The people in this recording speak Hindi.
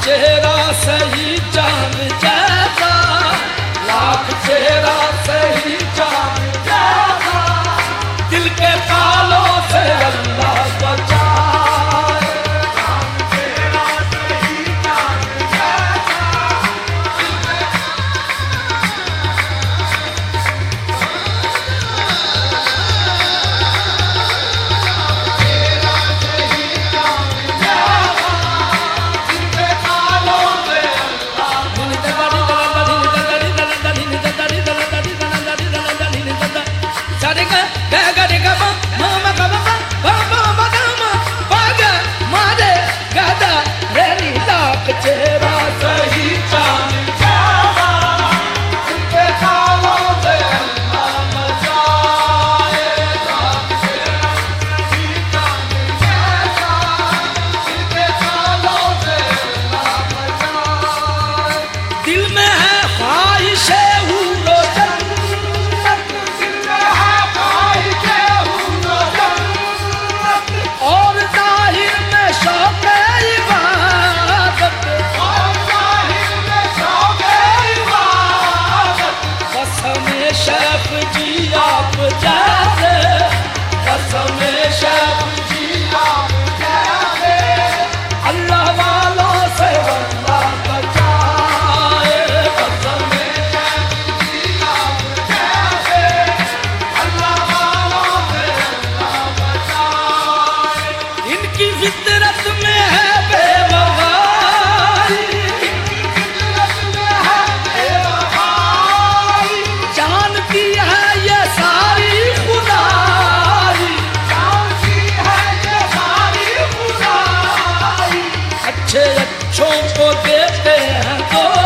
चेहरा सही चांद जैसा, लाख चेहरा सही चांद जैसा, दिल के तालों से अल्लाह बचाए। लाख चेहरा सही चांद जैसा, चेहरा सही चांद जैसा, जिनके तालों से अल्लाह बचाए। लाख चेहरा सही चांद जैसा, जिनके तालों से अल्लाह बचाए। दिल में है ख्वाहिशे हूरो जन्नत, दिल में है ख्वाहिशे हूरो जन्नत, और जाहिर में शौक़ शेफ जी आप जैसे, कसम शेफ जी आप जैसे, अल्लाह वालों से अल्लाह बचाए। कसम शेफ जी आप जैसे, अल्लाह वालों से अल्लाह बचाए। इनकी फितरत में है बेवफाई, अच्छों को देते हैं तो